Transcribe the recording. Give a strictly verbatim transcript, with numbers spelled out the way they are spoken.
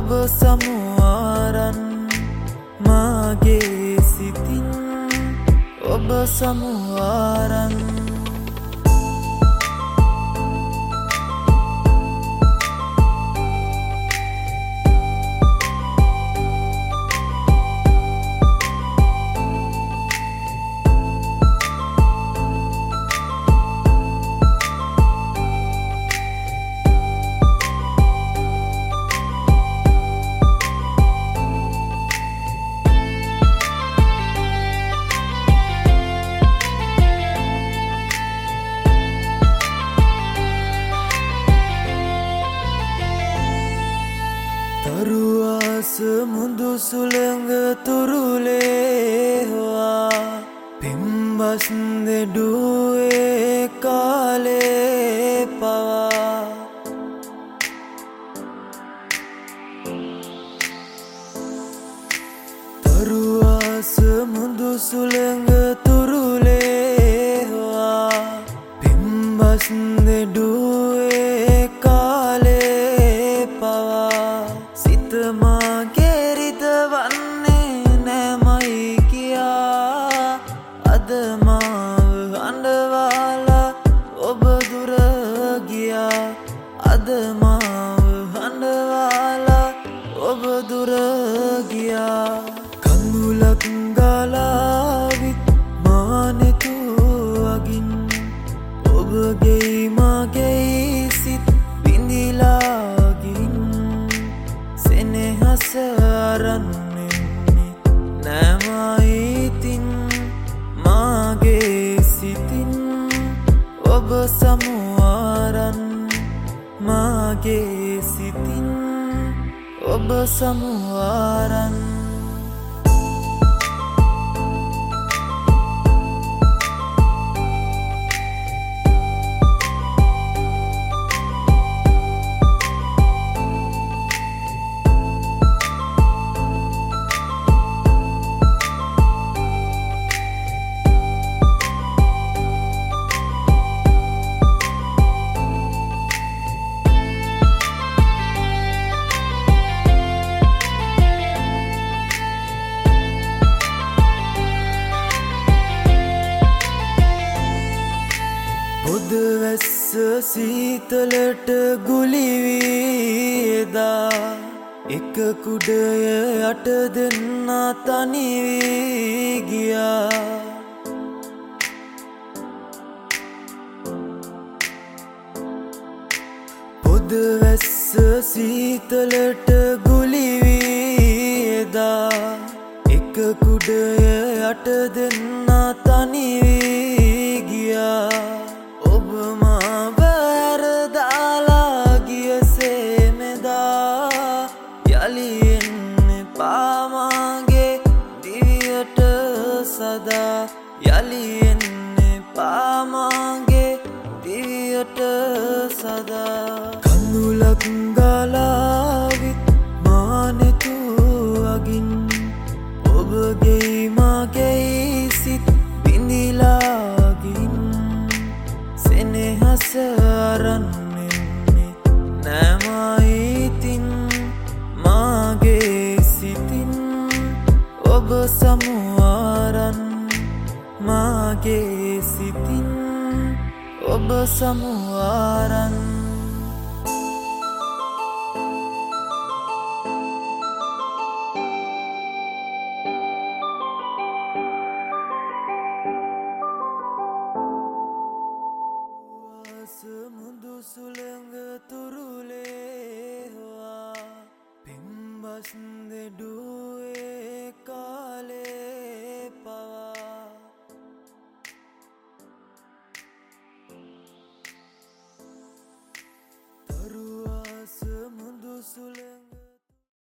ඔබ සමුවාරන් මාගේ සිතින් ඔබ සමුවාරන් තරුවාස මුදු සුළඟ තුරුලේවා පිම්බස් දෙඩුවේ කාලේ පවා තරුවාස මුදු සුළඟ තුරුලේවා පිම්බස් දෙඩුවේ කාලේ පවා මාගේ රිදවන්නේ නැමයි කියා අද මාව හඬවාලා ඔබ දුර ගියා අද මාව හඬවාලා ඔබ දුර ගියා කඳුලක් ගලාවිත් මානෙතු අගින් ඔබගේ මගේ සිත් බිඳිලා සරන්නේ නැමයිතින් මාගේ සිතින් ඔබ සමුවාරන් මාගේ සිතින් ඔබ සමුවාරන් පොදවැස්ස සීතලට ගුලිවී එදා එක කුඩය යට දෙන්නා තනිවී ගියා පොදවැස්ස සීතලට ගුලිවී එදා එක කුඩය යට දෙන්නා තනිවී ගියා ඔබ මාව හැරදාලා ගියසේ මෙදා යලි එන්න එපා මාගේ දිවියට සදා යලි එන්න එපා මාගේ දිවියට සදා කඳුලක් ගලාවිත් මානෙතු අගින් ඔබගේ මගේ සිත් බිඳිලා ගින් සෙනෙහස අරන්නේ නැමයිතින් මාගේ සිතින් ඔබ සමුවාරන් මාගේ සිතින් ඔබ සමුවාරන් මුදු සුළඟ තුරුලේවා පිම්බස් දෙඩු